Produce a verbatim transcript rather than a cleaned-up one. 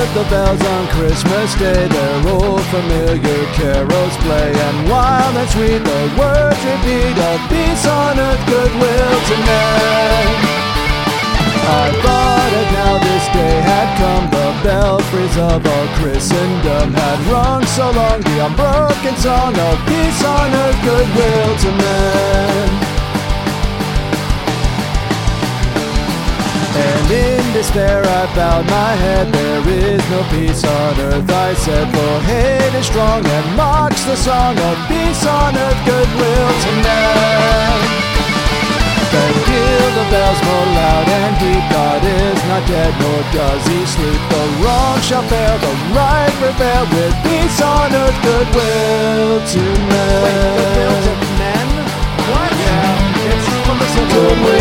the bells on Christmas Day, their old familiar carols play, and wild and sweet the words repeat of peace on earth, goodwill to men. I thought that now this day had come, the belfries of all Christendom had rung so long the unbroken song of peace on earth, goodwill to men. And in despair I bowed my head, there is no peace on earth, I said, for hate is strong and mocks the song of peace on earth, goodwill to men. Then peal the bells more loud and deep, God is not dead nor does he sleep. The wrong shall fail, the right prevail, with peace on earth, goodwill to men. Wait, goodwill to men? What? Yeah, it's from the Civil War. Goodwill